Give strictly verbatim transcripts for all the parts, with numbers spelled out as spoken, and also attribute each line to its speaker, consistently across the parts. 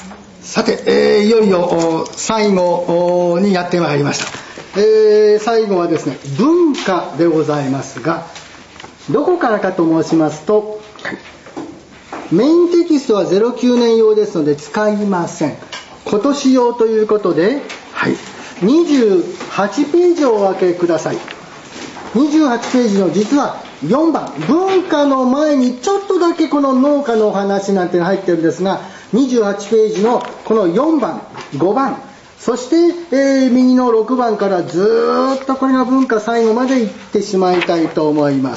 Speaker 1: さて、えー、いよいよ最後にやってまいりました。えー、最後はですね、文化でございますが、どこからかと申しますと、はい、メインテキストはゼロきゅうねん用ですので使いません。今年用ということで、はい、にじゅうはちページをお分けください。にじゅうはちページの実はよんばん、文化の前にちょっとだけこの農家のお話なんてのが入ってるんですが、にじゅうはちページのこのよんばん、ごばん、そして、えー、右のろくばんからずーっとこれが文化最後までいってしまいたいと思います。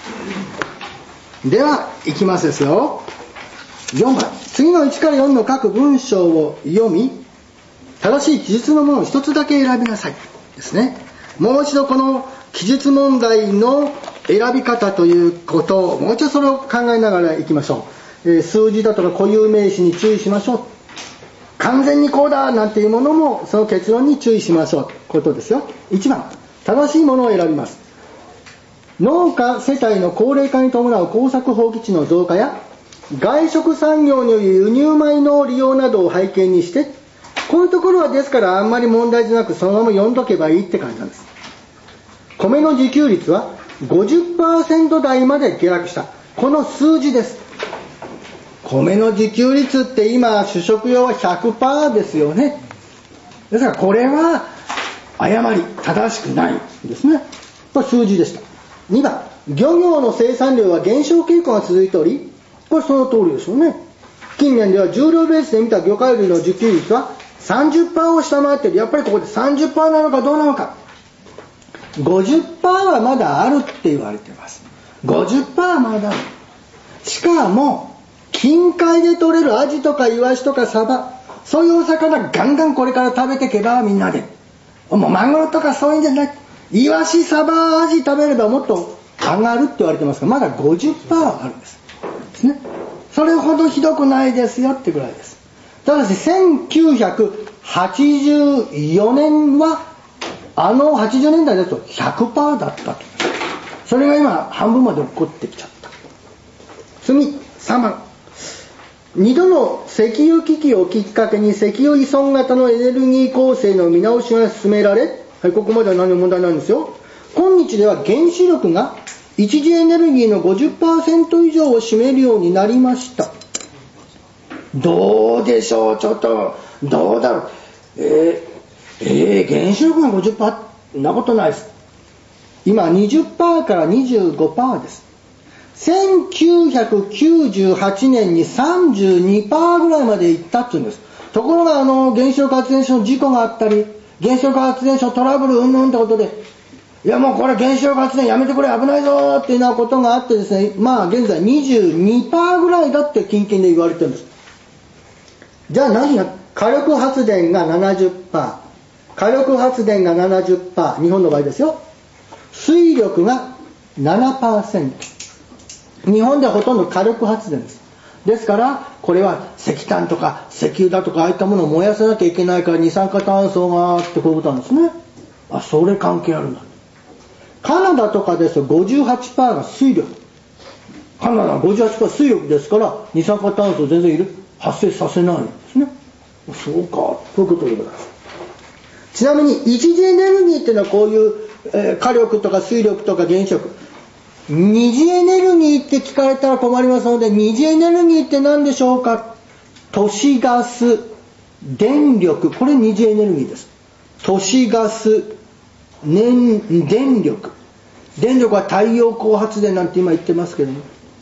Speaker 1: では、いきますですよ。よんばん、次のいちからよんの各文章を読み、正しい記述のものを一つだけ選びなさいですね。もう一度この記述問題の選び方ということをもう一度それを考えながらいきましょう。えー、数字だとか固有名詞に注意しましょう。完全にこうだなんていうものもその結論に注意しましょうということですよ。いちばん、正しいものを選びます。農家世帯の高齢化に伴う耕作放棄地の増加や外食産業による輸入米の利用などを背景にして、こういうところはですからあんまり問題じゃなくそのまま読んどけばいいって感じなんです。米の自給率は ごじゅっパーセント 台まで下落した。この数字です。米の自給率って今主食用は ひゃくパーセント ですよね。ですからこれは誤り、正しくないですね。これ数字でした。にばん、漁業の生産量は減少傾向が続いており、これその通りでしょうね。近年では重量ベースで見た魚介類の自給率は さんじゅっパーセント を下回っている。やっぱりここで さんじゅっパーセント なのかどうなのか。ごじゅっパーセント はまだあるって言われています。ごじゅっパーセント はまだある。しかも近海で取れるアジとかイワシとかサバ、そういうお魚ガンガンこれから食べていけばみんなで、もうマグロとかそういうんじゃない、イワシサバアジ食べればもっと上がるって言われてますが、まだ ごじゅっパーセント あるんですですね。それほどひどくないですよってぐらいです。ただしせんきゅうひゃくはちじゅうよねんはあのはちじゅうねんだいだと ひゃくパーセント だったと。それが今半分まで落っこってきちゃった。次さんばん、にどの石油危機をきっかけに石油依存型のエネルギー構成の見直しが進められ、はい、ここまでは何の問題ないんですよ。今日では原子力が一次エネルギーの ごじゅっパーセント 以上を占めるようになりました。どうでしょう、ちょっとどうだろう、えー、えー、原子力が ごじゅっパーセント そんなことないです。今 にじゅっパーセント から にじゅうごパーセント です。せんきゅうひゃくきゅうじゅうはちねんに さんじゅうにパーセント ぐらいまでいったっていうんです。ところがあの原子力発電所の事故があったり、原子力発電所トラブルうんぬんってことで、いやもうこれ原子力発電やめてくれ危ないぞっていうようなことがあってですね、まあ現在 にじゅうにパーセント ぐらいだって近々で言われてるんです。じゃあ何が、火力発電が ななじゅっパーセント、火力発電が ななじゅっパーセント、日本の場合ですよ。水力が ななパーセント、日本ではほとんど火力発電です。ですからこれは石炭とか石油だとかああいったものを燃やさなきゃいけないから二酸化炭素がってこういうことなんですね。あ、それ関係あるんだ。カナダとかですと ごじゅうはちパーセント が水力、カナダは ごじゅうはちパーセント 水力ですから二酸化炭素を全然いる発生させないんですね。そうか、こういうことでございます。ちなみに一次エネルギーっていうのはこういう、えー、火力とか水力とか原子力、二次エネルギーって聞かれたら困りますので、二次エネルギーって何でしょうか。都市ガス、電力、これ二次エネルギーです。都市ガス、燃電力、電力は太陽光発電なんて今言ってますけども、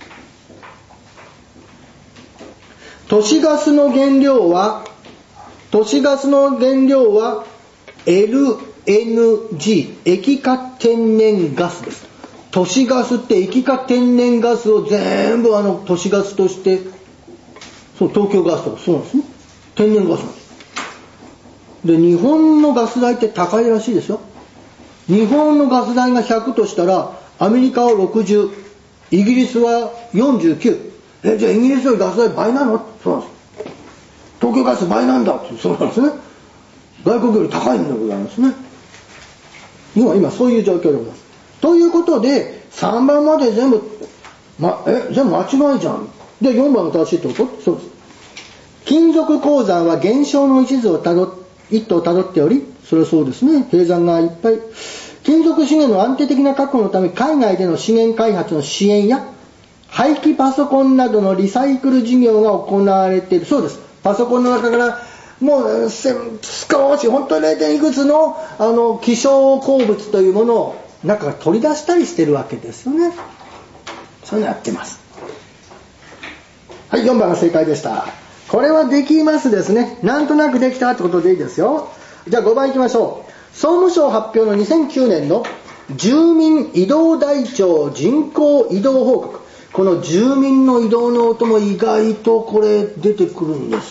Speaker 1: 都市ガスの原料は都市ガスの原料は エルエヌジー、 液化天然ガスです。都市ガスって液化天然ガスを全部あの都市ガスとして、そう東京ガスとかそうなんですね。天然ガスなんです。で日本のガス代って高いらしいですよ。日本のガス代がひゃくとしたらアメリカはろくじゅう、イギリスはよんじゅうきゅう。えじゃあイギリスよりガス代倍なの？そうなんです。東京ガス倍なんだって、そうなんですね。外国より高いんでございますね。日本は今そういう状況でございます。ということでさんばんまで全部、ま、え全部間違いじゃん。でよんばんが正しいってこと？そうです。 金属鉱山は減少の一途をたど一途をたどっており、それはそうですね、閉山がいっぱい。金属資源の安定的な確保のため、海外での資源開発の支援や廃棄パソコンなどのリサイクル事業が行われているそうです。パソコンの中からもう少し本当に れい. いくつのあの希少鉱物というものを中から取り出したりしてるわけですよね。そういうのやってます。はい、よんばんが正解でした。これはできますですね。なんとなくできたってことでいいですよ。じゃあごばんいきましょう。総務省発表のにせんきゅうねんの住民移動台帳人口移動報告。この住民の移動の音も意外とこれ出てくるんです。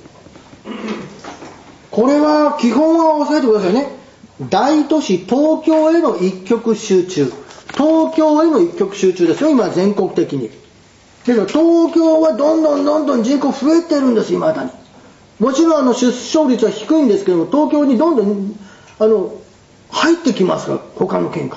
Speaker 1: これは基本は押さえてくださいね。大都市東京への一極集中。東京への一極集中ですよ、今全国的に。けど東京はどんどんどんどん人口増えてるんです、未だに。もちろんあの出生率は低いんですけども、東京にどんどんあの入ってきますから、他の県から。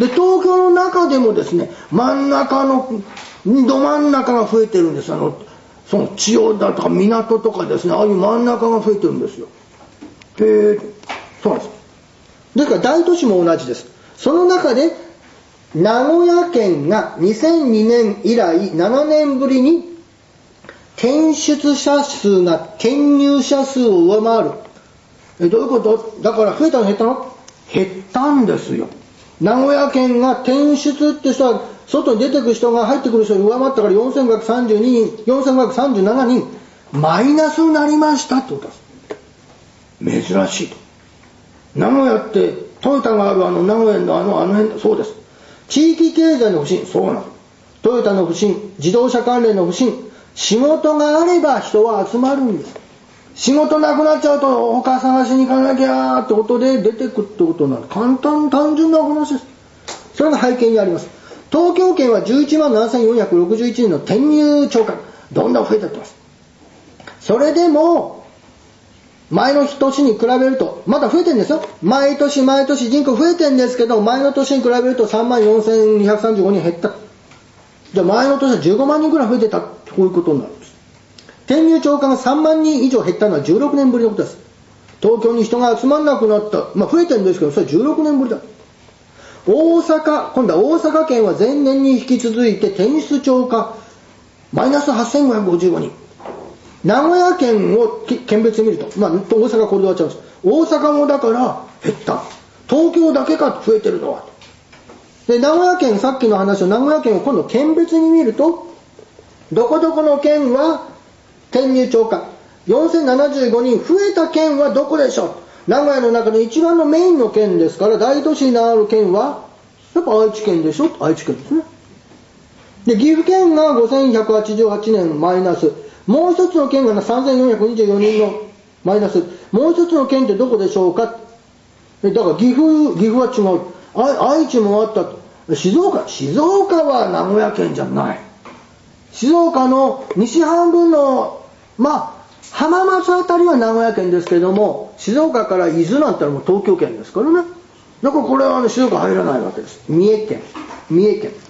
Speaker 1: で、東京の中でもですね、真ん中のど真ん中が増えてるんです。あのその千代田とか港とかですね、ああいう真ん中が増えてるんですよ。へえ、そうなんです。ですから大都市も同じです。その中で名古屋県がにせんにねん以来ななねんぶりに転出者数が転入者数を上回る。え、どういうこと？だから増えたの減ったの？減ったんですよ。名古屋県が転出って人は外に出てくる人が入ってくる人に上回ったからよんせんごひゃくさんじゅうににん、よんせんごひゃくさんじゅうななにんマイナスになりましたってことです。珍しいと。名古屋ってトヨタがあるあの名古屋のあのあの辺、そうです。地域経済の不振、そうなの。トヨタの不振、自動車関連の不振、仕事があれば人は集まるんです。仕事なくなっちゃうと他探しに行かなきゃってことで出てくってことになる。簡単単純な話です。それが背景にあります。東京圏はじゅういちまんななせんよんひゃくろくじゅういちにんの転入超過、どんどん増えていってます。それでも前の年に比べるとまだ増えてるんですよ。毎年毎年人口増えてるんですけど、前の年に比べるとさんまんよんせんにひゃくさんじゅうごにん減った。じゃあ前の年はじゅうごまんにんくらい増えてた、こういうことになるんです。転入超過がさんまんにん以上減ったのはじゅうろくねんぶりのことです。東京に人が集まんなくなった、まあ増えてるんですけど、それはじゅうろくねんぶりだ。大阪、今度は大阪県は前年に引き続いて転出超過マイナスはっせんごひゃくごじゅうごにん。名古屋県を県別に見ると、まあ大阪これで終わっちゃうんです。大阪もだから減った。東京だけか増えてるのは。で、名古屋県、さっきの話の名古屋県を今度県別に見ると、どこどこの県は転入超過よんせんななじゅうごにん増えた県はどこでしょう。名古屋の中で一番のメインの県ですから、大都市にある県はやっぱ愛知県でしょ。愛知県ですね。で、岐阜県がごせんひゃくはちじゅうはちねんマイナス、もう一つの県がさんぜんよんひゃくにじゅうよにんのマイナス、もう一つの県ってどこでしょうか。だから岐阜岐阜は違う。愛知もあったと。静岡静岡は名古屋県じゃない。静岡の西半分のまあ浜松あたりは名古屋県ですけれども、静岡から伊豆なんてのはもう東京圏ですからね。だからこれはあの静岡入らないわけです。三重県三重県。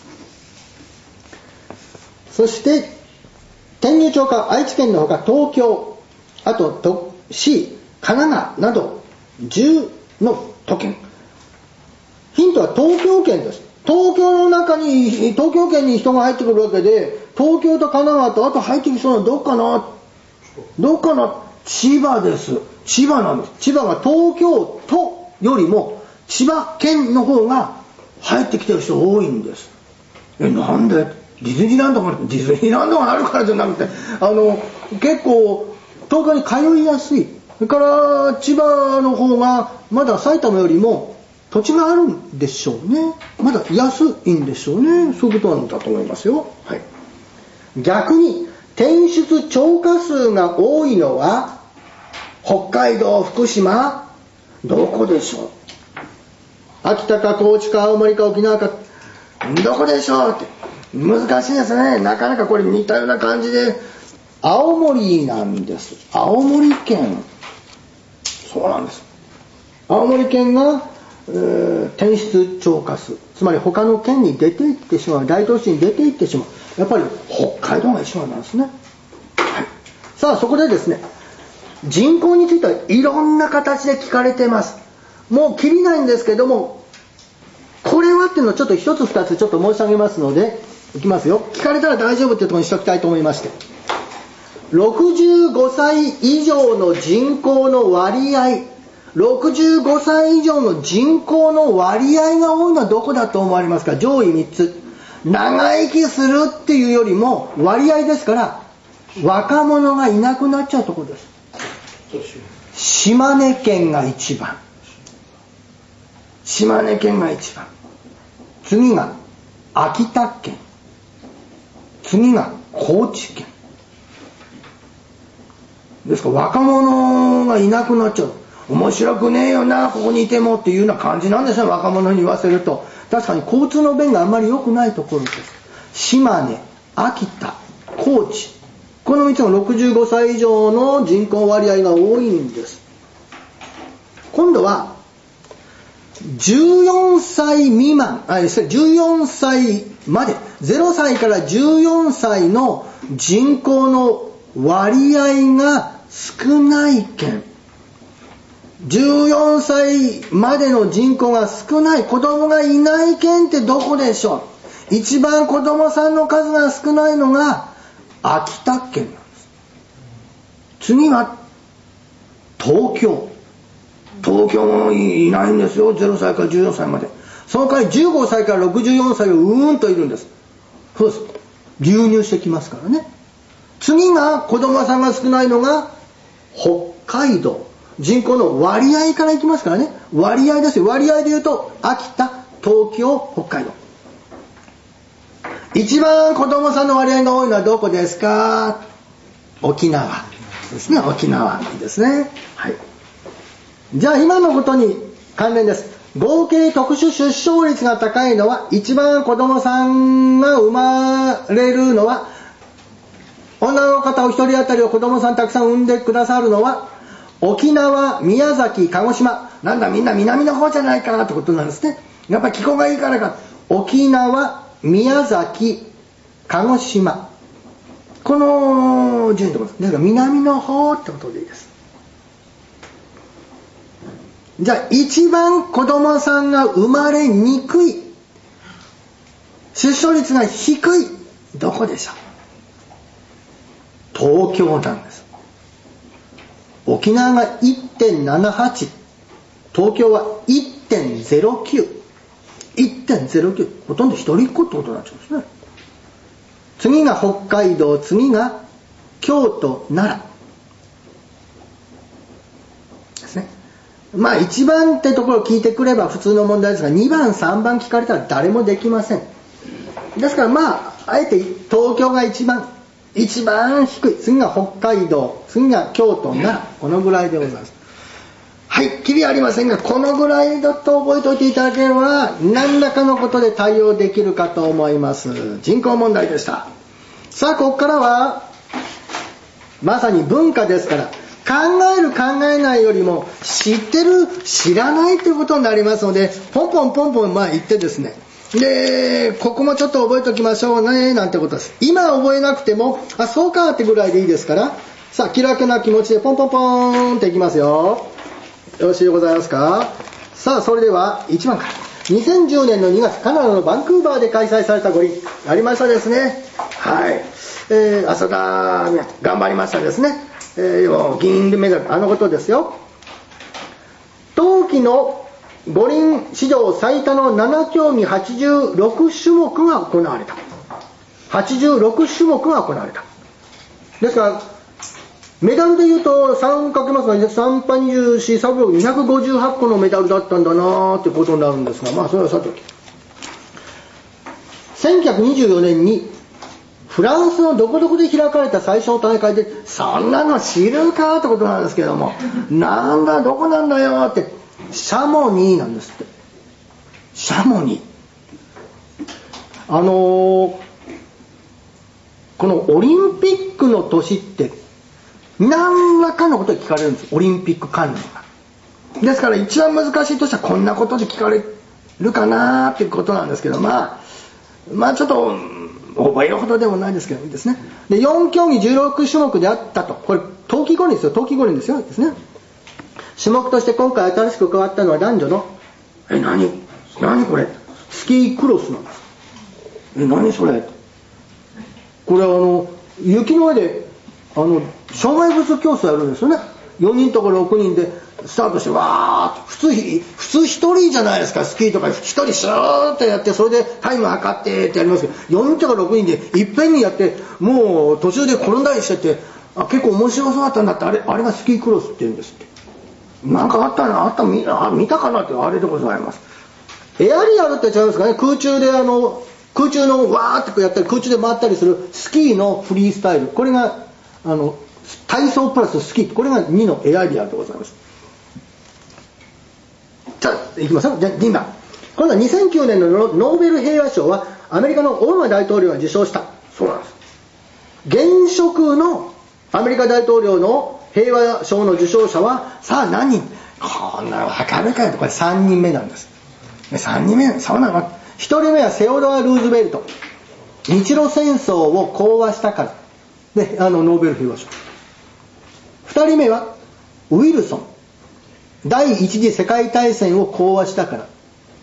Speaker 1: そして転入超過愛知県のほか東京、あと都市、神奈川などじゅうの都県。ヒントは東京圏です。東京の中に東京圏に人が入ってくるわけで、東京と神奈川とあと入ってきそうなのどっかなどっかな千葉です。千葉なんです。千葉が東京都よりも千葉県の方が入ってきてる人多いんです。え、なんで？ディズニーランドがディズニーランドがあるからじゃなくて、あの結構東京に通いやすい。それから千葉の方がまだ埼玉よりも土地があるんでしょうね。まだ安いんでしょうね。そういうことなんだと思いますよ。はい。逆に転出超過数が多いのは北海道、福島、どこでしょう。秋田か高知か青森か沖縄かどこでしょうって難しいですね。なかなかこれ似たような感じで、青森なんです。青森県、そうなんです。青森県が、えー、転出超過数、つまり他の県に出ていってしまう、大都市に出ていってしまう。やっぱり北海道が一番なんですね。はい、 さあそこでですね、人口についてはいろんな形で聞かれてます。もうきりないんですけども、これはっていうのをちょっと一つ二つちょっと申し上げますので、いきますよ。聞かれたら大丈夫っていうところにしておきたいと思いまして、ろくじゅうごさい以上の人口の割合、ろくじゅうごさい以上の人口の割合が多いのはどこだと思われますか？上位みっつ。長生きするっていうよりも割合ですから、若者がいなくなっちゃうところです。島根県が一番。島根県が一番。次が秋田県。次が高知県。ですから若者がいなくなっちゃう。面白くねえよな、ここにいてもっていうような感じなんですよ、若者に言わせると。確かに交通の便があんまり良くないところです。島根、秋田、高知、このみっつがろくじゅうごさい以上の人口割合が多いんです。今度はじゅうよんさい未満、あ、じゅうよんさいまで、ゼロさいからじゅうよんさいの人口の割合が少ない県。じゅうよんさいまでの人口が少ない、子供がいない県ってどこでしょう？一番子供さんの数が少ないのが秋田県なんです。次は東京。東京もいないんですよ、ゼロさいからじゅうよんさいまで。その代わりじゅうごさいからろくじゅうよんさいがうーんといるんです。そうです。流入してきますからね。次が子供さんが少ないのが北海道。人口の割合からいきますからね。割合ですよ。割合で言うと秋田、東京、北海道。一番子供さんの割合が多いのはどこですか？沖縄ですね。沖縄ですね。はい。じゃあ今のことに関連です。合計特殊出生率が高いのは、一番子供さんが生まれるのは、女の方お一人当たりを子供さんたくさん産んでくださるのは沖縄、宮崎、鹿児島。なんだみんな南の方じゃないかなってことなんですね。やっぱり気候がいいからか。沖縄、宮崎、鹿児島。この順位のところです。ですから南の方ってことでいいです。じゃあ一番子供さんが生まれにくい、出生率が低い、どこでしょう？東京なんです。沖縄が いってんななはち、東京は いってんゼロきゅう、いってんゼロきゅう、ほとんど一人っ子ってことになっちゃうんですね。次が北海道、次が京都、奈良ですね。まあいちばんってところを聞いてくれば普通の問題ですが、にばんさんばん聞かれたら誰もできません。ですからまああえて東京が一番一番低い、次が北海道、次が京都、奈良、このぐらいでございます。はい、きりありませんが、このぐらいだと覚えておいていただければ何らかのことで対応できるかと思います。人口問題でした。さあここからはまさに文化ですから、考える考えないよりも知ってる知らないということになりますので、ポンポンポンポンまあ言ってですね、でここもちょっと覚えておきましょうねなんてことです。今覚えなくてもあそうかってぐらいでいいですから、さあ気楽な気持ちでポンポンポンっていきますよ。よろしいでございますか。さあそれではいちばんから、にせんじゅうねんのにがつ、カナダのバンクーバーで開催された五輪ありましたですね。はい、えー、浅田頑張りましたですね。えー、銀メダル、あのことですよ。冬季の五輪史上最多のななきょうぎはちじゅうろくしゅもくが行われた。はちじゅうろくしゅもくが行われた。ですからメダルでいうとさんかけますがさんぱにじゅうよん、さんびゃく、にひゃくごじゅうはちこのメダルだったんだなーってことになるんですが、まあそれはさておき、せんきゅうひゃくにじゅうよねんにフランスのどこどこで開かれた最初の大会で、そんなの知るかってことなんですけども、なんだどこなんだよって、シャモニーなんですって。シャモニー、あのー、このオリンピックの年って何らかのことで聞かれるんです。オリンピック関連がですから、一番難しいとしたらこんなことで聞かれるかなっていうことなんですけど、まあまあちょっと覚えるほどでもないですけどですね。で、よん競技じゅうろく種目であったと。これ、冬季五輪ですよ。冬季五輪ですよ。ですね。種目として今回新しく加わったのは男女の、え、何何これスキークロスなんです。え、何それこれはあの、雪の上で、あの、障害物競争やるんですよね。よにんとかろくにんでスタートしてわーっと、普通、普通ひとりじゃないですか、スキーとかひとりシューッとやって、それでタイム測ってってやりますけど、よにんとかろくにんでいっぺんにやって、もう途中で転んだりしてて、あ、結構面白そうだったんだって、あれ、あれがスキークロスって言うんですって。なんかあったな、あった、見、あ、見たかなって、あれでございます。エアリアルって違うんですかね、空中であの、空中のわーってやったり、空中で回ったりするスキーのフリースタイル。これが、あの、体操プラススキー。これがにのエアリアルでございます。じゃあ、いきますよ。じゃあ、にばん。今度はにせんきゅうねんのノーベル平和賞は、アメリカのオバマ大統領が受賞した。そうなんです。現職のアメリカ大統領の平和賞の受賞者は、さあ何人こんなの測るかよと。これさんにんめなんです。さんにんめ、そうなの。ひとりめはセオドア・ルーズベルト。日露戦争を講和したから。で、あの、ノーベル平和賞。ふたりめはウィルソン。第一次世界大戦を講和したから。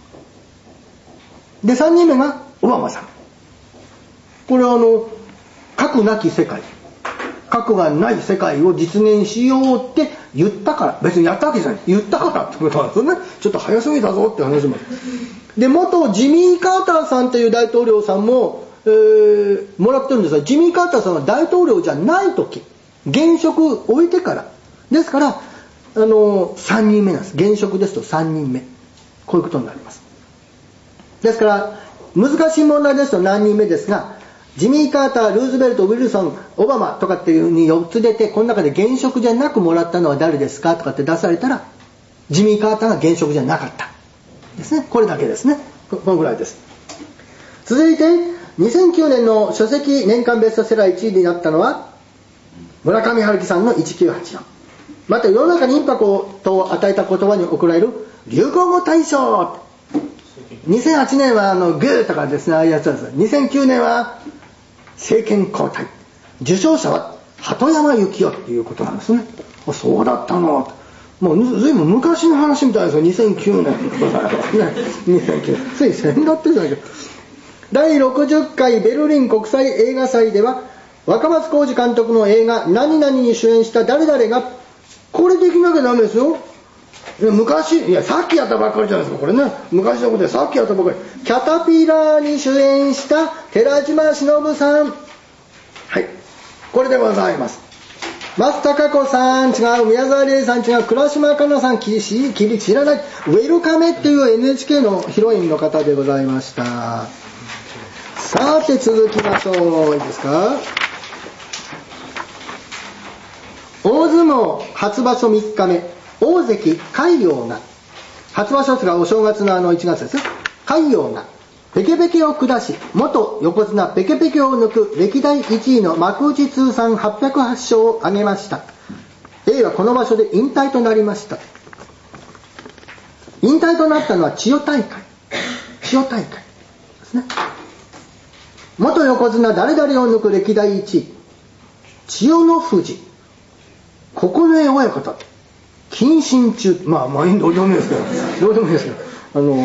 Speaker 1: で、さんにんめがオバマさん。これはあの、核なき世界。核がない世界を実現しようって言ったから。別にやったわけじゃない。言ったからってことなんですよね。ちょっと早すぎたぞって話も。で、元ジミー・カーターさんという大統領さんも、えー、もらってるんですが、ジミー・カーターさんは大統領じゃないとき、現職を置いてから。ですから、あの、さんにんめなんです。現職ですとさんにんめ。こういうことになります。ですから、難しい問題ですと何人目ですが、ジミー・カーター、ルーズベルト、ウィルソン、オバマとかっていう風によっつ出て、この中で現職じゃなくもらったのは誰ですかとかって出されたら、ジミー・カーターが現職じゃなかった。ですね。これだけですね。このぐらいです。続いて、にせんきゅうねんの書籍年間ベストセラーいちいになったのは、村上春樹さんのせんきゅうひゃくはちじゅうよん。また世の中にインパクトを与えた言葉に贈られる流行語大賞。にせんはちねんはあのグーとかですね、ああいうやつです。にせんきゅうねんは政権交代。受賞者は鳩山幸夫っていうことなんですね。あ、そうだったの。もうずいぶん昔の話みたいですよ。にせんきゅうねんってことだからね。にせんきゅうねん。つい先だってじゃないけど。だいろくじゅっかいベルリン国際映画祭では、若松浩二監督の映画何々に主演した誰々が、これできなきゃダメですよ。昔、いや、さっきやったばっかりじゃないですか、これね。昔のことでさっきやったばっかり。キャタピラーに主演した寺島しのぶさん。はい。これでございます。松たか子さん違う、宮沢りえさん違う、倉島香菜さんきしきり知らない、ウェルカメっていう エヌエイチケー のヒロインの方でございました。さて続きましょう。いいですか。大相撲初場所みっかめ、大関海洋が、初場所ですがお正月のあのいちがつですよ。海洋がペケペケを下し、元横綱ペケペケを抜く歴代いちいの幕内通算はっぴゃくはちしょうを挙げました。A はこの場所で引退となりました。引退となったのは千代大会。千代大会ですね。元横綱誰々を抜く歴代いちい、千代の富士、九重親方、謹慎中、まあまあどうでもいいですけど、どうでもいいですけど、あの、はい。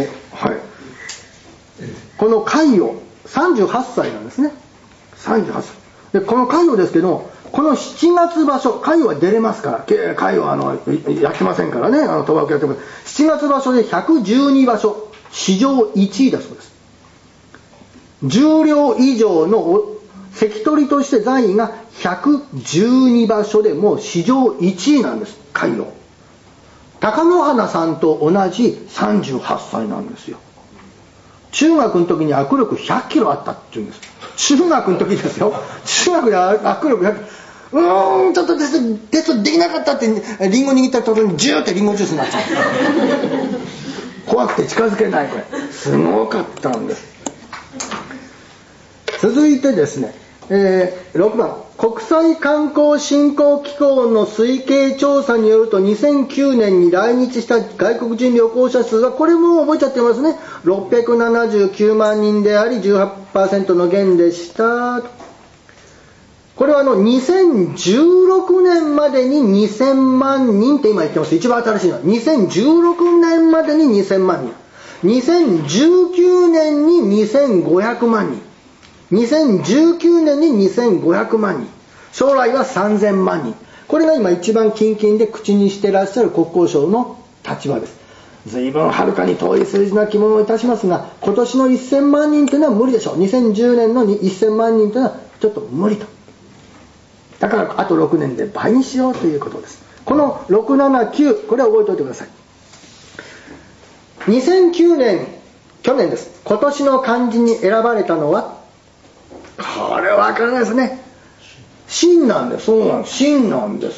Speaker 1: この海洋、さんじゅうはっさいなんですね。さんじゅうはっさい。で、この海洋ですけど、このしちがつ場所、海洋は出れますから、海洋はあの、やってませんからね、あの、賭博やってます。しちがつ場所でひゃくじゅうにばしょ、史上いちいだそうです。十両以上の関取として在位がひゃくじゅうにばしょでもう史上いちいなんです、海洋。貴乃花さんと同じさんじゅうはっさいなんですよ。中学の時に握力ひゃっキロあったっていうんです。中学の時ですよ。中学で握力ひゃっキロ。うーん、ちょっとテスト、テストできなかったって、リンゴ握ったところにジューってリンゴジュースになっちゃう。怖くて近づけない、これ。すごかったんです。続いてですね、 えー、ろくばん、国際観光振興機構の推計調査によるとにせんきゅうねんに来日した外国人旅行者数は、これも覚えちゃってますね、ろっぴゃくななじゅうきゅうまんにんであり じゅうはちパーセント の減でした。これはあのにせんじゅうろくねんまでににせんまんにんって今言ってます。一番新しいのはにせんじゅうろくねんまでににせんまんにん、にせんじゅうきゅうねんににせんごひゃくまんにん、にせんじゅうきゅうねんににせんごひゃくまんにん、将来はさんぜんまんにん。これが今一番近々で口にしてらっしゃる国交省の立場です。随分はるかに遠い数字な気もいたしますが、今年のせんまんにんというのは無理でしょう。にせんじゅうねんのせんまんにんというのはちょっと無理と。だからあとろくねんで倍にしようということです。このろく、なな、きゅう、これは覚えておいてください。にせんきゅうねん、去年です。今年の漢字に選ばれたのは、これは分からないですね。真なんです。そうなんです。真なんです。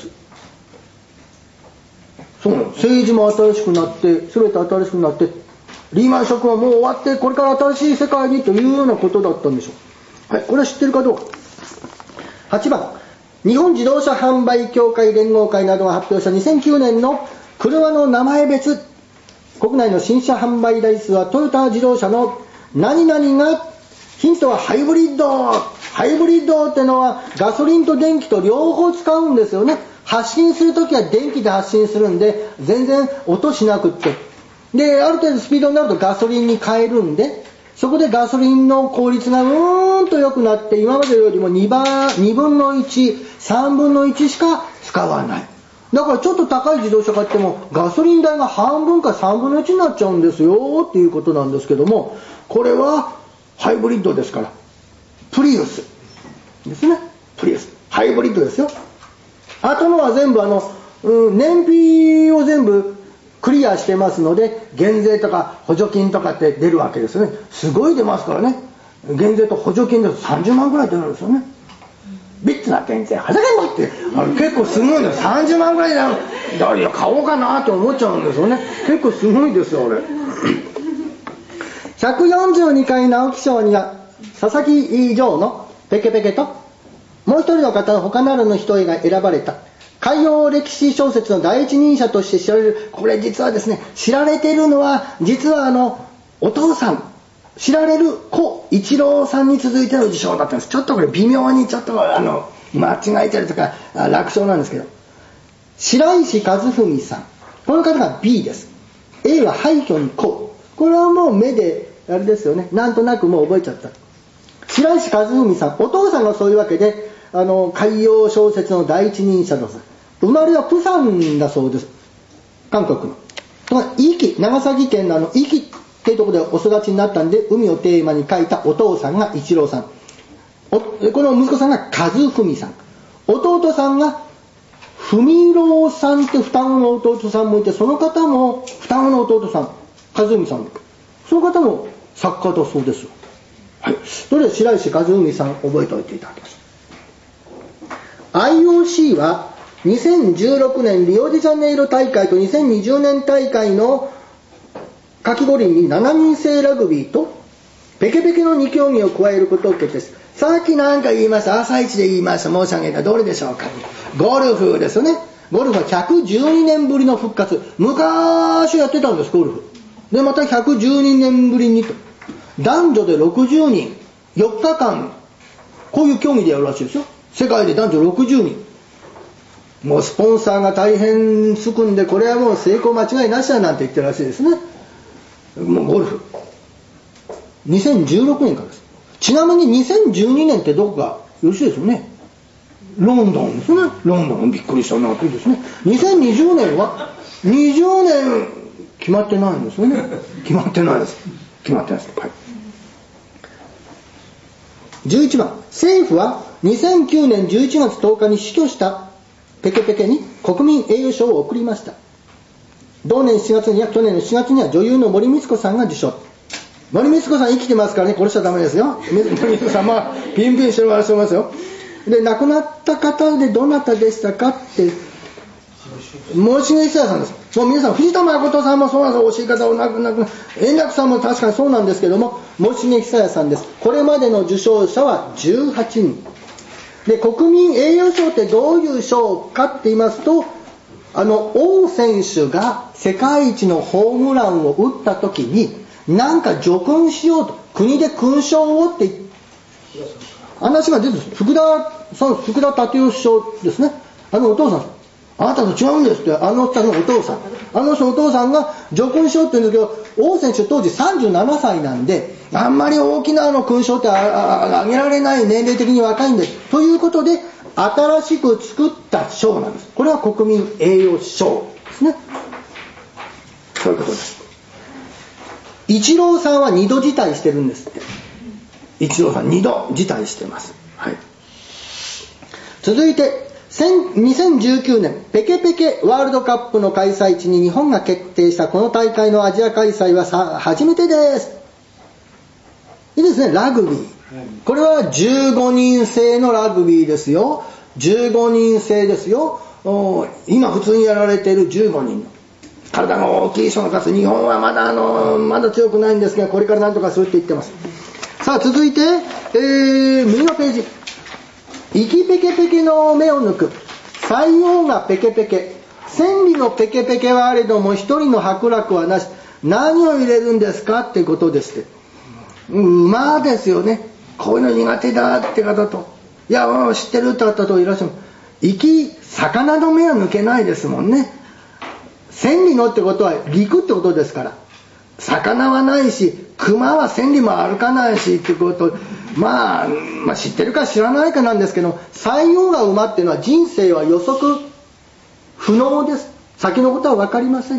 Speaker 1: そうなんです。政治も新しくなって、全て新しくなって、リーマンショックももう終わって、これから新しい世界にというようなことだったんでしょう。はい、これは知ってるかどうか。はちばん、日本自動車販売協会連合会などが発表したにせんきゅうねんの車の名前別国内の新車販売台数は、トヨタ自動車の何々が、ヒントはハイブリッド。ハイブリッドってのはガソリンと電気と両方使うんですよね。発進するときは電気で発進するんで、全然音しなくって、である程度スピードになるとガソリンに変えるんで、そこでガソリンの効率がうーんと良くなって、今までよりもにばん、にぶんのいち、さんぶんのいちしか使わない。だからちょっと高い自動車買ってもガソリン代が半分かさんぶんのいちになっちゃうんですよっていうことなんですけども、これはハイブリッドですから、プリウスですね。プリウスハイブリッドですよ。あとのは全部あの、うん、燃費を全部クリアしてますので、減税とか補助金とかって出るわけですよね。すごい出ますからね。減税と補助金でさんじゅうまんぐらい出るんですよね。ビッツな減税はじけんぼって、あれ結構すごいの。さんじゅうまんぐらいだよ。いや買おうかなと思っちゃうんですよね。結構すごいですよあれ。ひゃくよんじゅうにかい直木賞には佐々木城のペケペケと、もう一人の方の他なるの一人が選ばれた海洋歴史小説の第一人者として知られる。これ実はですね、知られているのは実はあのお父さん、知られる故一郎さんに続いての受賞だったんです。ちょっとこれ微妙にちょっとあの間違えてるとか楽勝なんですけど、白石和文さん、この方が B です。 A は廃墟に故。これはもう目であれですよね、なんとなくもう覚えちゃった。白石和文さん、お父さんがそういうわけで、あの海洋小説の第一人者です。生まれはプサンだそうです。韓国の。壱岐、長崎県のあの壱岐っていうところでお育ちになったんで、海をテーマに書いたお父さんが一郎さん。おこの息子さんが和文さん。弟さんが文郎さんって双子の弟さんもいて、その方も双子の弟さん、和文さん。その方も作家だそうですよ。はい。それで白石和文さん覚えておいていただきます。アイオーシー はにせんじゅうろくねんリオデジャネイロ大会とにせんにじゅうねん大会の夏季五輪にしちにん制ラグビーとペケペケのに競技を加えることを決定し、さっきなんか言いました、朝一で言いました、申し上げたどれでしょうか。ゴルフですよね。ゴルフはひゃくじゅうにねんぶりの復活。昔やってたんです、ゴルフで。またひゃくじゅうにねんぶりにと、男女でろくじゅうにん、よっかかんこういう競技でやるらしいですよ。世界で男女ろくじゅうにん。もうスポンサーが大変つくんで、これはもう成功間違いなしだなんて言ってるらしいですね。もうゴルフにせんじゅうろくねんからです。ちなみににせんじゅうにねんってどこかよろしいですよね。ロンドンですね。ロンドンびっくりしたなとですね。にせんにじゅうねんはにじゅうねん決まってないんですよね。決まってないです。決まってないです。はい。じゅういちばん、政府はにせんきゅうねんじゅういちがつとおかに死去したペケペケに国民栄誉賞を贈りました。同年しちがつには、去年のしちがつには女優の森光子さんが受賞。森光子さん生きてますからね、殺しちゃダメですよ。森光子さんはピンピンしてもらってますよ。で、亡くなった方でどなたでしたかって、森重久彌さんです。もう皆さん、藤田誠さんもそうなんですよ。教え方をなくなく、円楽さんも確かにそうなんですけども、森重久彌さんです。これまでの受賞者はじゅうはちにん。 で、国民栄誉賞ってどういう賞かって言いますと、あの王選手が世界一のホームランを打った時になんか叙勲しようと、国で勲章をって話が出てるんです。福田さん、福田赳夫首相ですね。あのお父さん、あなたと違うんですって、あの人のお父さん、あの人のお父さんが叙勲しようって言うんだけど、王選手当時さんじゅうななさいなんで、あんまり大きなあの勲章ってああげられない、年齢的に若いんでということで新しく作った賞なんです。これは国民栄誉賞ですね。そういうことです。イチローさんはにど辞退してるんですって。イチローさんにど辞退してます。はい。続いてにせんじゅうきゅうねんペケペケワールドカップの開催地に日本が決定したこの大会のアジア開催はさ初めてです。いいですね、ラグビー。これはじゅうごにん制のラグビーですよ。じゅうごにん制ですよ。今普通にやられているじゅうごにんの体が大きい人の数、日本はまだあのまだ強くないんですが、これからなんとかするって言ってます。さあ続いて、えー、右のページ、生きペケペケの目を抜く、採用がペケペケ、千里のペケペケはあれども一人の伯楽はなし、何を入れるんですかってことですって。馬ですよね。こういうの苦手だって方と、いや知ってるって方といらっしゃる。生き魚の目は抜けないですもんね。千里のってことは陸ってことですから、魚はないし熊は千里も歩かないしってこと、まあ、まあ知ってるか知らないかなんですけど、採用が馬っていうのは人生は予測不能です。先のことは分かりません。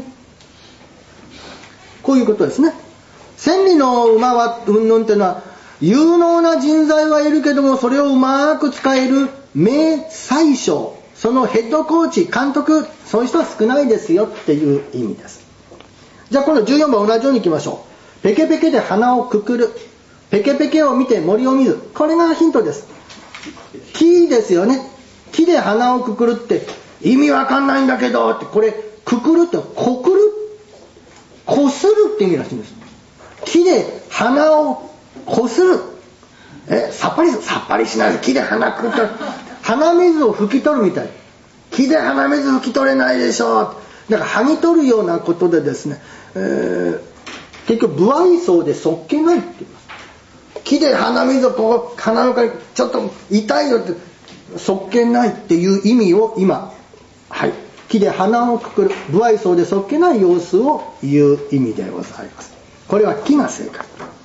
Speaker 1: こういうことですね。千里の馬はうんぬんっていうのは有能な人材はいるけども、それをうまく使える名宰相、そのヘッドコーチ、監督、そういう人は少ないですよっていう意味です。じゃあ今度じゅうよんばん同じようにいきましょう。ペケペケで鼻をくくる、ペケペケを見て森を見る、これがヒントです。木ですよね。木で鼻をくくるって意味わかんないんだけどって、これくくるってこくる、こするって意味らしいんです。木で鼻をこする、えさっぱりさっぱりしないです。木で鼻くくったら鼻水を拭き取るみたい。木で鼻水拭き取れないでしょ。だから剥ぎ取るようなことでですね、えー、結局不愛想でそっけないって言います。木で鼻水をこう鼻の中にちょっと痛いよってそっけないっていう意味を今、はい、木で鼻をくくる、不愛想でそっけない様子を言う意味でございます。これは木が正解。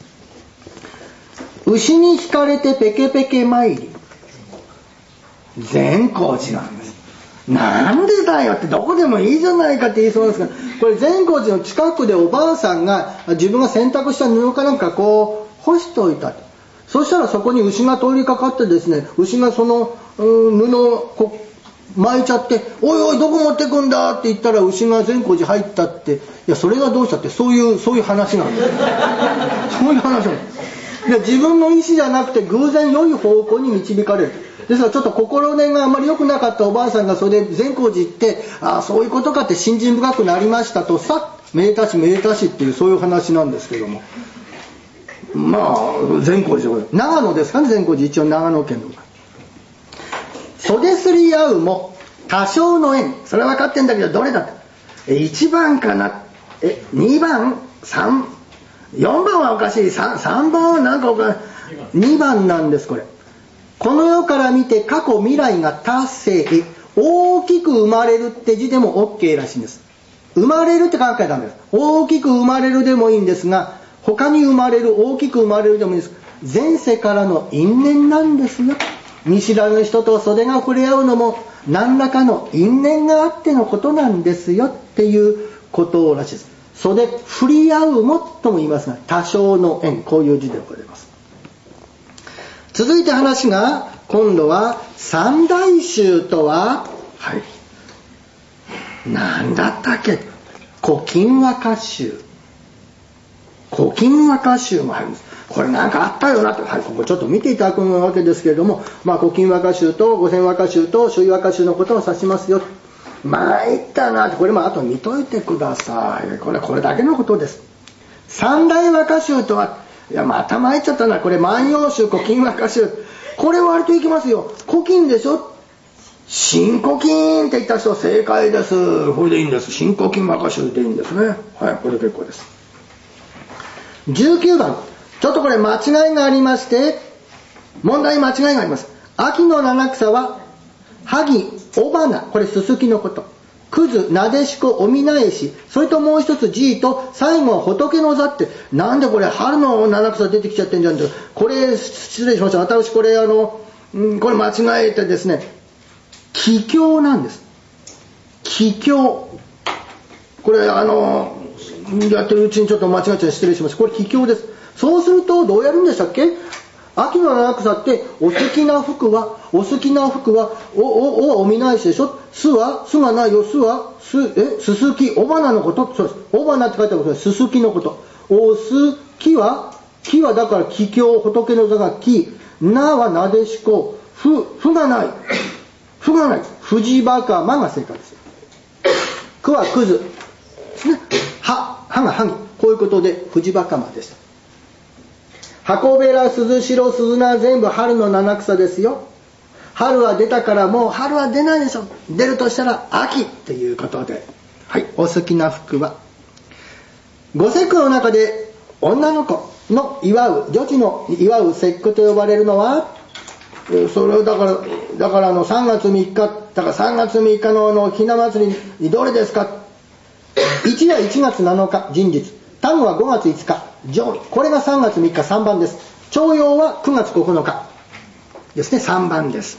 Speaker 1: 牛に引かれてペケペケ参り、善光寺なんです。なんでだよって、どこでもいいじゃないかって言いそうですが、これ善光寺の近くでおばあさんが自分が洗濯した布かなんかこう干しておいたと。そしたらそこに牛が通りかかってですね、牛がその布をこう巻いちゃって、おいおいどこ持ってくんだって言ったら牛が善光寺入ったって、いやそれがどうしたって、そういうそういう話なんです。そういう話なんです。で自分の意思じゃなくて偶然良い方向に導かれる。ですからちょっと心根があまり良くなかったおばあさんがそれで善光寺行って、ああそういうことかって信心深くなりましたと、さっめでたしめでたしっていうそういう話なんですけども、まあ善光寺、長野ですかね、善光寺一応長野県の。袖すり合うも多少の縁、それは分かってんだけどどれだっていちばんかな、えにばんさんよんばんはおかしい、 3, さんばんはなんかおかしい、にばんなんです。これこの世から見て過去未来が達成、大きく生まれるって字でも OK らしいんです。生まれるって考えたんです。大きく生まれるでもいいんですが、他に生まれる、大きく生まれるでもいいです。前世からの因縁なんですよ。見知らぬ人と袖が触れ合うのも何らかの因縁があってのことなんですよっていうことらしいです。袖振り合うもとも言いますが、多少の縁、こういう字でございます。続いて話が今度は三大衆とは、はい、何だったっけ。古今和歌集、古今和歌集も入るんです。これなんかあったよなって、はい、ここちょっと見ていただくわけですけれども、まあ、古今和歌集と五千和歌集と諸位和歌集のことを指しますよ。参ったなって、これもあと見といてください。これこれだけのことです。三大和歌集とは、いやまた参っちゃったな、これ万葉集、古今和歌集、 これ割といきますよ。古今でしょ。新古今って言った人正解です。これでいいんです。新古今任しでいいんですね。はい、これで結構です。じゅうきゅうばん、ちょっとこれ間違いがありまして、問題間違いがあります。秋の七草は萩、雄花、これすすきのこと。くず、なでしこ、おみなえし、それともう一つ G と最後は仏の座って、なんでこれ春の七草出てきちゃってんじゃんって、これ失礼しました。私これあの、うん、これ間違えてですね、桔梗なんです。桔梗。これあの、やってるうちにちょっと間違えちゃ失礼しました。これ桔梗です。そうするとどうやるんでしたっけ？秋の七草ってお好きな服はお好きな服はおおおはおみなえしでしょ。すはすがないよ。すはすえすすきお花のこと。そうです。お花って書いてあることですすきのこと。おすきはきはだから桔梗、仏の座がき、なはなでしこ、ふふがないふがない藤バカマが正解です。くはくずですね。ははがはぎ、こういうことで藤バカマでした。箱べら、鈴代、鈴菜、全部春の七草ですよ。春は出たからもう春は出ないでしょ。出るとしたら秋っていうことで、はい、お好きな服は。五節句の中で女の子の祝う、女児の祝う節句と呼ばれるのは、それだからだからあのさんがつみっかだからさんがつみっかのあのひな祭りにどれですか。いちはいちがつなのか人日、端午はごがついつか上位、これがさんがつみっかさんばんです。徴用はくがつここのかですね、さんばんです。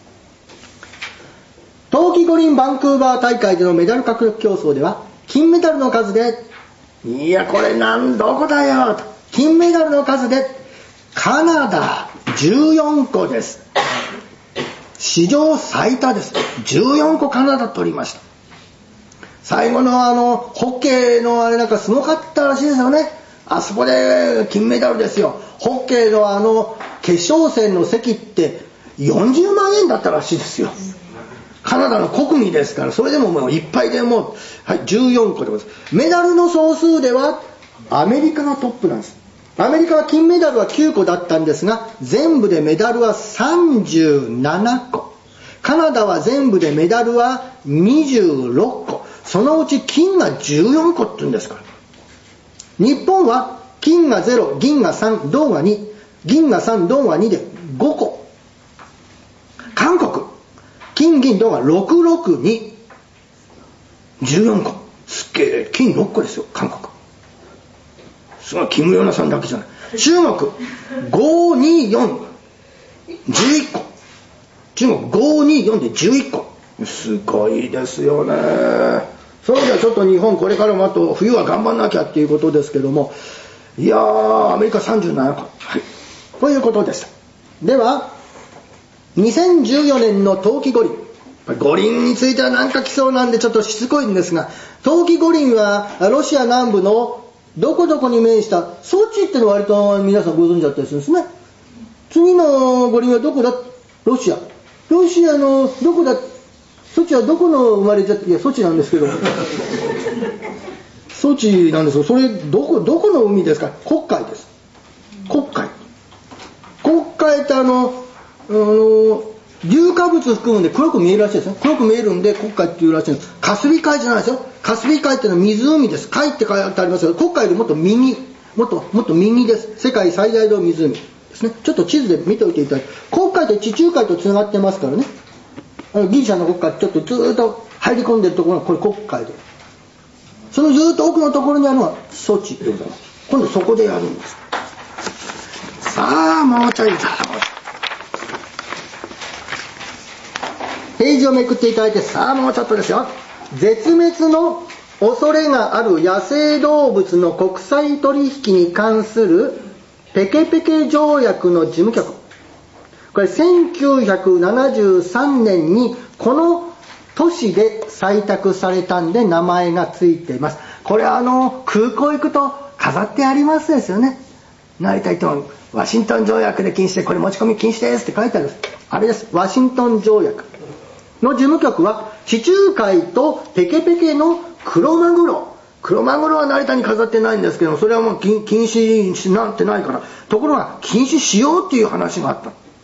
Speaker 1: 冬季五輪バンクーバー大会でのメダル獲得競争では金メダルの数で、いやこれなんどこだよと、金メダルの数でカナダじゅうよんこです。史上最多です。じゅうよんこカナダ取りました。最後のあのホッケーのあれなんかすごかったらしいですよね。あそこで金メダルですよ。ホッケーのあの決勝戦の席ってよんじゅうまんえんだったらしいですよ。カナダの国技ですから、それでももういっぱいでもう、はい、じゅうよんこでございます。メダルの総数ではアメリカがトップなんです。アメリカは金メダルはきゅうこだったんですが、全部でメダルはさんじゅうななこ。カナダは全部でメダルはにじゅうろっこ。そのうち金がじゅうよんこって言うんですから。日本は金がゼロ、銀がさん、銅がに、銀がさん、銅がにでごこ。韓国、金、銀、銅がろく、ろく、に、じゅうよんこ。すっげえ、金ろっこですよ、韓国。すごい、キム・ヨナさんだけじゃない。中国、ご、に、よん、じゅういっこ。中国、ご、に、よんでじゅういっこ。すごいですよね。それではちょっと日本これからもあと冬は頑張んなきゃっていうことですけども、いやーアメリカさんじゅうななこ、はい、ということでした。ではにせんじゅうよねんの冬季五輪、五輪についてはなんか来そうなんでちょっとしつこいんですが、冬季五輪はロシア南部のどこどこに面したソチってのは割と皆さんご存知だったりするんですね。次の五輪はどこだ。ロシアロシアのどこだ。ソチはどこの生まれちゃって、いやソチなんですけどソチなんですよ。それどこどこの海ですか。黒海です。黒海黒海ってあのあの硫化物含むんで黒く見えるらしいですね。黒く見えるんで黒海っていうらしいんです。カスピ海じゃないですよ。カスピ海っていうのは湖です。海って書いてありますけど、黒海よりもっと右もっともっと右です。世界最大の湖ですね。ちょっと地図で見ておいていただいて、黒海と地中海とつながってますからね。ギリシャの国家ちょっとずっと入り込んでるところがこれ黒海で、そのずっと奥のところにあるのはソチでございます。今度そこでやるんです。さあもうちょい、さあもうちょいページをめくっていただいて、さあもうちょっとですよ。絶滅の恐れがある野生動物の国際取引に関するペケペケ条約の事務局、これせんきゅうひゃくななじゅうさんねんにこの都市で採択されたんで名前がついています。これあの空港行くと飾ってありますですよね。成田行ってもワシントン条約で禁止で、これ持ち込み禁止ですって書いてある。あれです。ワシントン条約の事務局は地中海とペケペケのクロマグロ。クロマグロは成田に飾ってないんですけど、それはもう禁止になってないから。ところが禁止しようっていう話があった。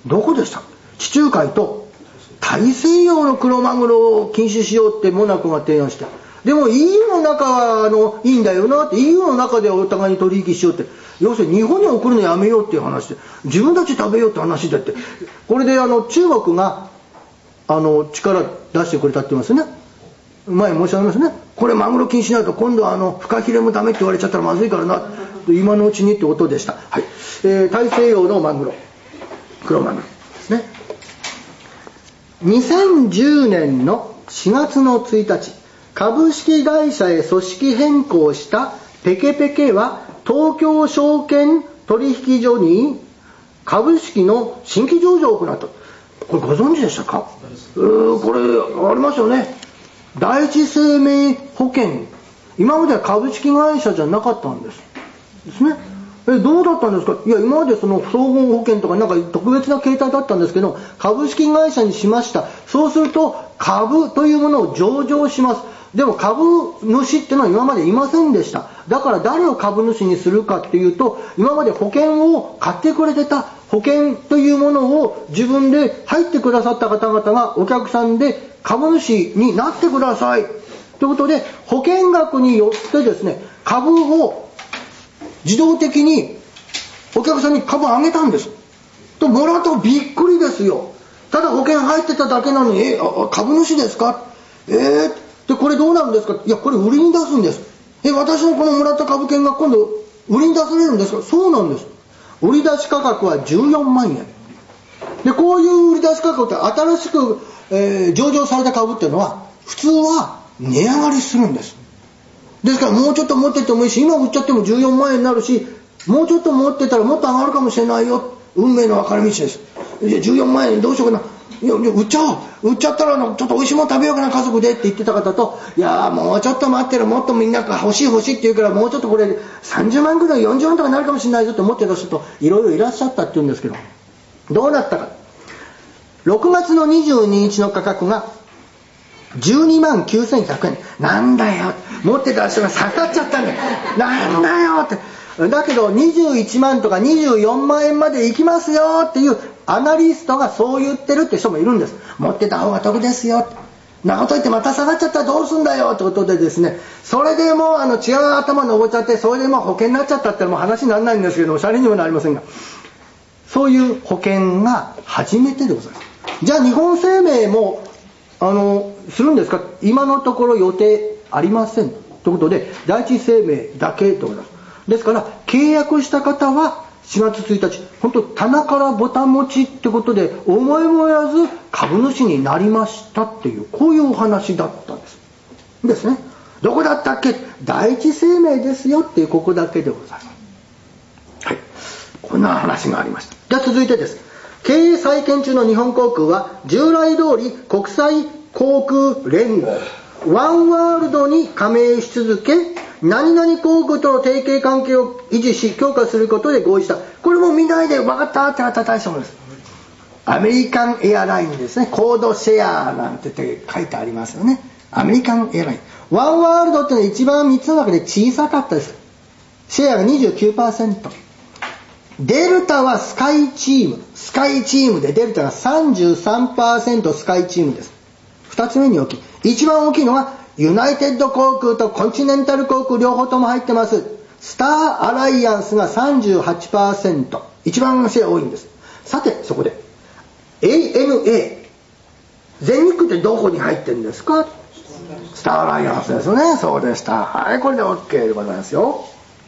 Speaker 1: どこでした？地中海と大西洋のクロマグロを禁止しようってモナコが提案した。でも イーユー の中はあのいいんだよなって、 イーユー の中でお互いに取引しようって、要するに日本に送るのやめようっていう話で、自分たち食べようって話だって。これであの中国があの力出してくれたって言いますね。前申し上げますね。これマグロ禁止になると今度はあのフカヒレもダメって言われちゃったらまずいからな、今のうちにってことでした。はい、えー、大西洋のマグロ、黒マグロですね。にせんじゅうねんのしがつのついたち、株式会社へ組織変更したペケペケは東京証券取引所に株式の新規上場を行った。これご存知でしたか？うーこれありますよね。第一生命保険、今までは株式会社じゃなかったんですですね。えどうだったんですか？いや今までその総合保険とかなんか特別な形態だったんですけど、株式会社にしました。そうすると株というものを上場します。でも株主っていうのは今までいませんでした。だから誰を株主にするかっていうと、今まで保険を買ってくれてた保険というものを自分で入ってくださった方々がお客さんで株主になってくださいということで、保険額によってですね、株を自動的にお客さんに株を上げたんですと。もらうとびっくりですよ。ただ保険入ってただけなのに、え株主ですか、えーでこれどうなるんですか？いやこれ売りに出すんです。え私のこのもらった株券が今度売りに出されるんですか？そうなんです。売り出し価格はじゅうよんまんえんで、こういう売り出し価格って新しく、えー、上場された株っていうのは普通は値上がりするんです。ですからもうちょっと持ってってもいいし、今売っちゃってもじゅうよんまんえんになるし、もうちょっと持ってたらもっと上がるかもしれないよ。運命の分かれ道です。じゅうよんまんえんどうしようかな、いや売っちゃおう、売っちゃったらちょっと美味しいもの食べようかな家族でって言ってた方と、いやもうちょっと待ってる、もっとみんなが欲しい欲しいって言うからもうちょっとこれさんじゅうまんぐらいよんじゅうまんとかになるかもしれないぞって思ってた人といろいろいらっしゃったって言うんですけど、どうなったか。ろくがつのにじゅうににちの価格がじゅうにまんきゅうせんひゃくえん。なんだよ、持ってた人が下がっちゃったんだよ、なんだよって。だけどにじゅういちまんとかにじゅうよんまんえんまで行きますよっていうアナリストがそう言ってるって人もいるんです。持ってた方が得ですよ、なこと言ってまた下がっちゃったらどうすんだよってことでですね、それでもうあの違う頭登っちゃって、それでもう保険になっちゃったってもう話にならないんですけど、おしゃれにもなりませんが、そういう保険が初めてでございます。じゃあ日本生命もあのするんですか？今のところ予定ありませんということで、第一生命だけでございます。ですから契約した方はしがつついたち、本当棚からボタン持ちってことで思いもよらず株主になりましたっていう、こういうお話だったんですですね。どこだったっけ？第一生命ですよっていう、ここだけでございます。はい、こんな話がありました。じゃあ続いてです。経営再建中の日本航空は従来通り国際航空連合ワンワールドに加盟し続け、何々航空との提携関係を維持し強化することで合意した。これも見ないで分かったって叩いたものです。アメリカンエアラインですね。コードシェアなんてって書いてありますよね。アメリカンエアライン、ワンワールドっていうのは一番みっつの中で小さかったです。シェアが にじゅうきゅうパーセント。デルタはスカイチームスカイチームでデルタが さんじゅうさんパーセント スカイチームです。ふたつめに大きい、一番大きいのはユナイテッド航空とコンチネンタル航空両方とも入ってます。スターアライアンスが さんじゅうはちパーセント、 一番シェア多いんです。さてそこで エーエヌエー 全日空ってどこに入ってるんですか？スターアライアンスですよね。そうでした。はい、これで OK でございますよ。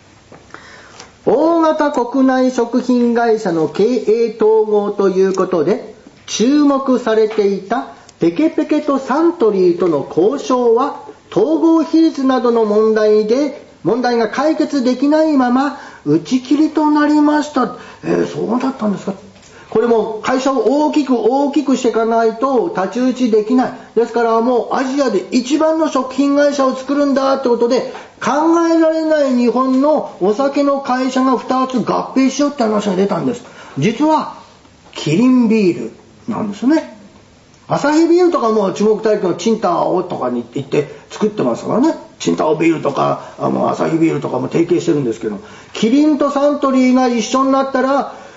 Speaker 1: 大型国内食品会社の経営統合ということで注目されていたペケペケとサントリーとの交渉は統合比率などの問題で問題が解決できないまま打ち切りとなりました。えー、そうだったんですか。これも会社を大きく大きくしていかないと太刀打ちできない。ですからもうアジアで一番の食品会社を作るんだってことで、考えられない日本のお酒の会社がふたつ合併しようって話が出たんです。実はキリンビールなんですね。アサヒビールとかも中国大陸のチンタオとかに行って作ってますからね。チンタオビールとかあのアサヒビールとかも提携してるんですけど、キリンとサントリーが一緒になったら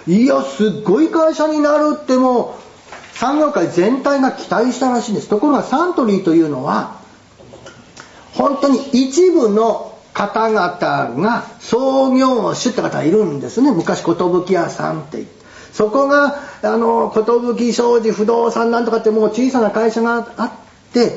Speaker 1: いやすっごい会社になるってもう産業界全体が期待したらしいんです。ところがサントリーというのは本当に一部の方々が創業主って方がいるんですね。昔寿屋さんって言って、そこがあの寿商事不動産なんとかってもう小さな会社があって、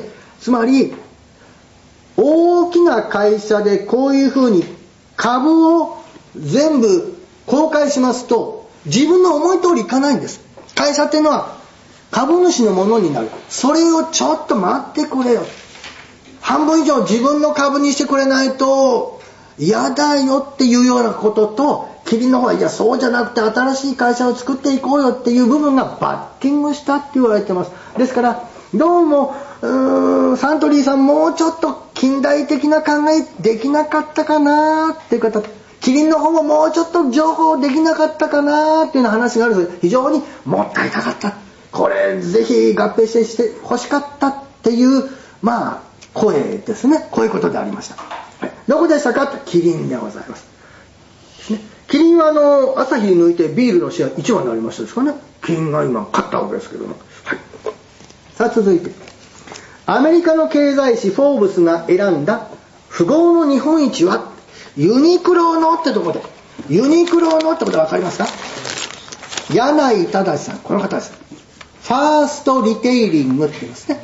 Speaker 1: つまり大きな会社でこういうふうに株を全部公開しますと自分の思い通りいかないんです。会社っていうのは株主のものになる。それをちょっと待ってくれよ、半分以上自分の株にしてくれないと嫌だよっていうようなことと、キリンの方はいやそうじゃなくて新しい会社を作っていこうよっていう部分がバッティングしたって言われてます。ですからどうもうーんサントリーさんもうちょっと近代的な考えできなかったかなっていう方、キリンの方ももうちょっと情報できなかったかなっていうような話があるので非常にもったいなかった、これぜひ合併してして欲しかったっていうまあ声ですね。こういうことでありました。どこでしたか？キリンでございます。ね、キリンはあの朝日抜いてビールのシェアいちばんになりましたですかね。キリンが今勝ったわけですけども、はい、さあ続いてアメリカの経済誌フォーブスが選んだ富豪の日本一はユニクロのってとこで、ユニクロのってこと分かりますか？柳井正さん、この方です。ファーストリテイリングって言いますね。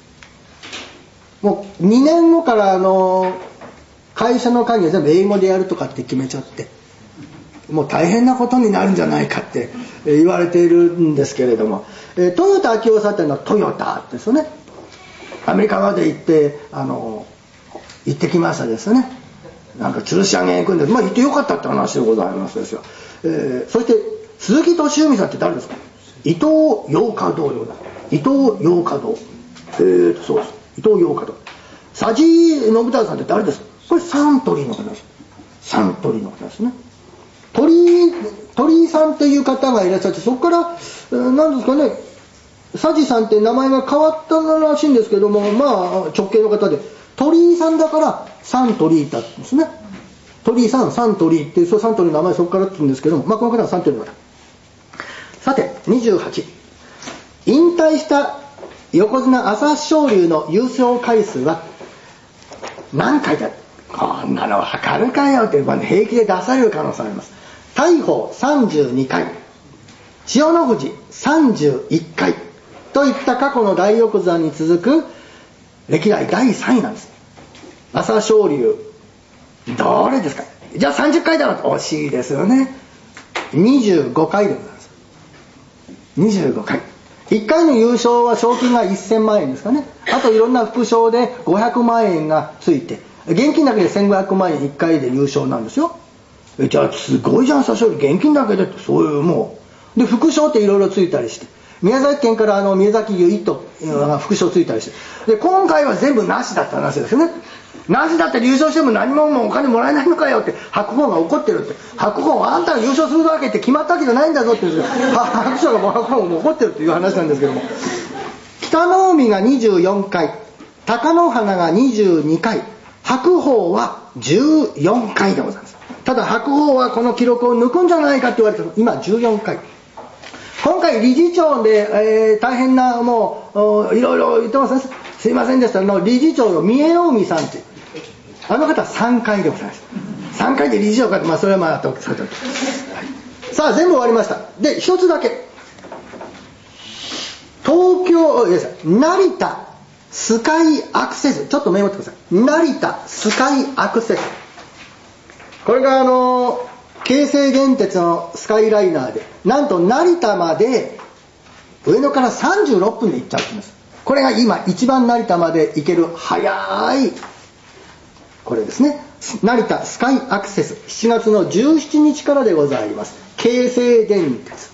Speaker 1: もうにねんごからあの会社の会議を全部英語でやるとかって決めちゃって、もう大変なことになるんじゃないかって言われているんですけれども、えー、トヨタ秋夫さんっていうのはトヨタですよね。アメリカまで行ってあの行ってきましたですね。なんか吊るし上げに行くんで、まあ行ってよかったって話でございますですよ。えー、そして鈴木敏文さんって誰ですか？伊藤洋華堂ようだ。伊藤洋華堂。えーとそうです。伊藤洋華堂。佐治信太さんって誰ですか？これサントリーの方です。サントリーの方ですね。鳥居、鳥居さんっていう方がいらっしゃって、そこから、えー、何ですかね、佐治さんって名前が変わったらしいんですけども、まあ直系の方で、鳥居さんだからサントリーだったんですね。鳥居さん、サントリーっていう、そうサントリーの名前そこからって言うんですけども、まあこの方はサントリーの方。さて、にじゅうはち。引退した横綱朝青龍の優勝回数は何回だ？こんなのわかるかよって平気で出される可能性あります。大鵬さんじゅうにかい、千代の富士さんじゅういっかいといった過去の大横綱に続く歴代だいさんいなんです。朝青龍どれですか？じゃあさんじゅっかいだろうと惜しいですよね。にじゅうごかいでございます。にじゅうごかい。いっかいの優勝は賞金がせんまんえんですかね。あといろんな副賞でごひゃくまんえんがついて、現金だけでせんごひゃくまんえんいっかいで優勝なんですよ。えじゃあすごいじゃん朝青龍、現金だけでって、そういうもうで副賞っていろいろついたりして、宮崎県からあの宮崎牛いっ頭が副賞ついたりして、で今回は全部なしだった話ですよね。なしだって優勝しても何ももうお金もらえないのかよって白鵬が怒ってるって、白鵬あんたが優勝するわけって決まったわけじゃないんだぞって白鵬が白鵬も怒ってるっていう話なんですけども、北の海がにじゅうよんかい、貴乃花がにじゅうにかい、白鵬はじゅうよんかいでございます。ただ白鵬はこの記録を抜くんじゃないかって言われてる、今じゅうよんかい。今回理事長で、えー、大変なもういろいろ言ってますね。すいませんでしたの理事長の三重海さんってあの方さんかいでございます。さんかいで理事長かって、まあそれはまあとさておき、はい、さあ全部終わりました。で一つだけ、東京いや成田スカイアクセス、ちょっとメモってください。成田スカイアクセス、これがあの京成電鉄のスカイライナーでなんと成田まで上野からさんじゅうろっぷんで行っちゃうんです。これが今一番成田まで行ける早いこれですね。成田スカイアクセス、しちがつのじゅうしちにちからでございます。京成電鉄、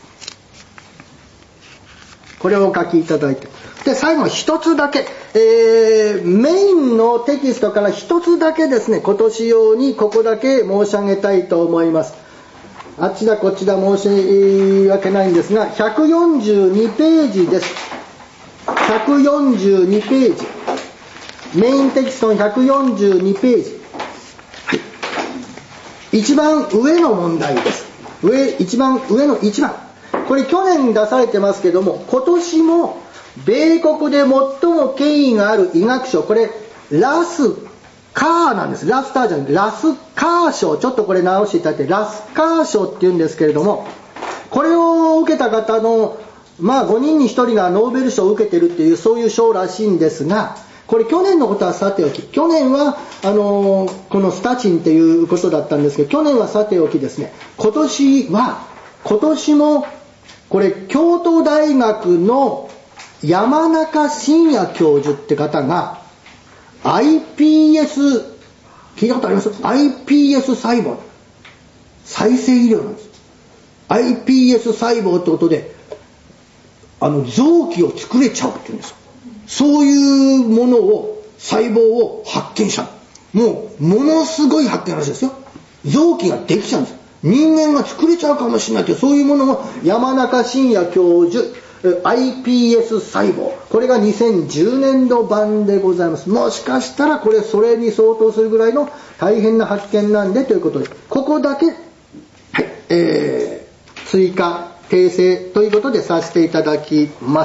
Speaker 1: これをお書きいただいて、で最後一つだけ、えー、メインのテキストから一つだけですね、今年用にここだけ申し上げたいと思います。あっちだこっちだ申し訳ないんですが、ひゃくよんじゅうにページです。ひゃくよんじゅうにページ、メインテキストのひゃくよんじゅうにページ、はい、一番上の問題です。 上、一番上のいちばん。これ去年出されてますけども、今年も米国で最も権威がある医学賞、これラスカーなんです。ラスターじゃなくてラスカー賞、ちょっとこれ直していただいて、ラスカー賞っていうんですけれども、これを受けた方のまあごにんにひとりがノーベル賞を受けてるっていう、そういう賞らしいんですが、これ去年のことはさておき、去年はあのー、このスタチンっていうことだったんですけど、去年はさておきですね、今年は今年もこれ京都大学の山中伸也教授って方が アイピーエス 聞いたことあります？ アイピーエス 細胞再生医療なんです。 アイピーエス 細胞ってことであの臓器を作れちゃうっていうんですよ。そういうものを細胞を発見した。もうものすごい発見らしいですよ。臓器ができちゃうんです。人間が作れちゃうかもしれないという、そういうものを山中伸也教授 アイピーエス 細胞、これがにせんじゅうねんど版でございます。もしかしたらこれそれに相当するぐらいの大変な発見なんでということで、ここだけ、はいえー、追加訂正ということでさせていただきます。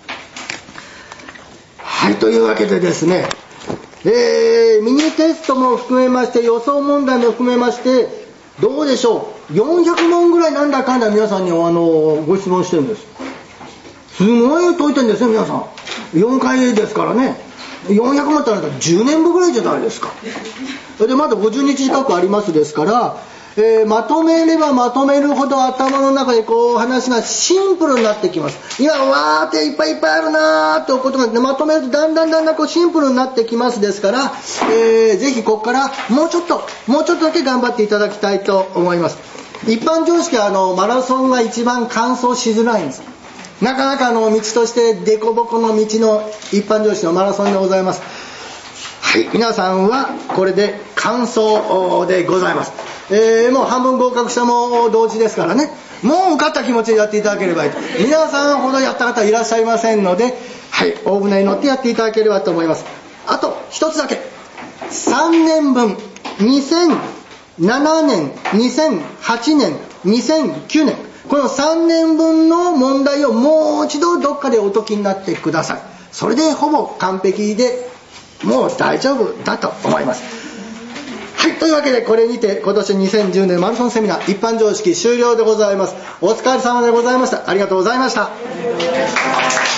Speaker 1: はい、というわけでですね、えー、ミニテストも含めまして予想問題も含めましてどうでしょう、よんひゃくもんぐらいなんだかんだ皆さんにあのご質問してるんです。すごい解いてるんですよ皆さん。よんかいですからね、よんひゃくもんってなったらじゅうねんぶぐらいじゃないですか。でまだごじゅうにち近くありますですから、えー、まとめればまとめるほど頭の中でこう話がシンプルになってきます。今わーっていっぱいいっぱいあるなーってことがまとめるとだんだんだんだんこうシンプルになってきますですから、えー、ぜひここからもうちょっともうちょっとだけ頑張っていただきたいと思います。一般常識はあのマラソンが一番完走しづらいんです。なかなかあの道としてデコボコの道の一般常識のマラソンでございます。はい、皆さんはこれで完走でございます。えー、もう半分合格したも同時ですからね、もう受かった気持ちでやっていただければいいと。皆さんほどやった方いらっしゃいませんので、はい、大船に乗ってやっていただければと思います。あと一つだけ、さんねんぶん、にせんななねん、にせんはちねん、にせんきゅうねん、このさんねんぶんの問題をもう一度どっかでお解きになってください。それでほぼ完璧でもう大丈夫だと思います。はい、というわけでこれにて今年にせんじゅうねんマラソンセミナー一般常識終了でございます。お疲れ様でございました。ありがとうございました。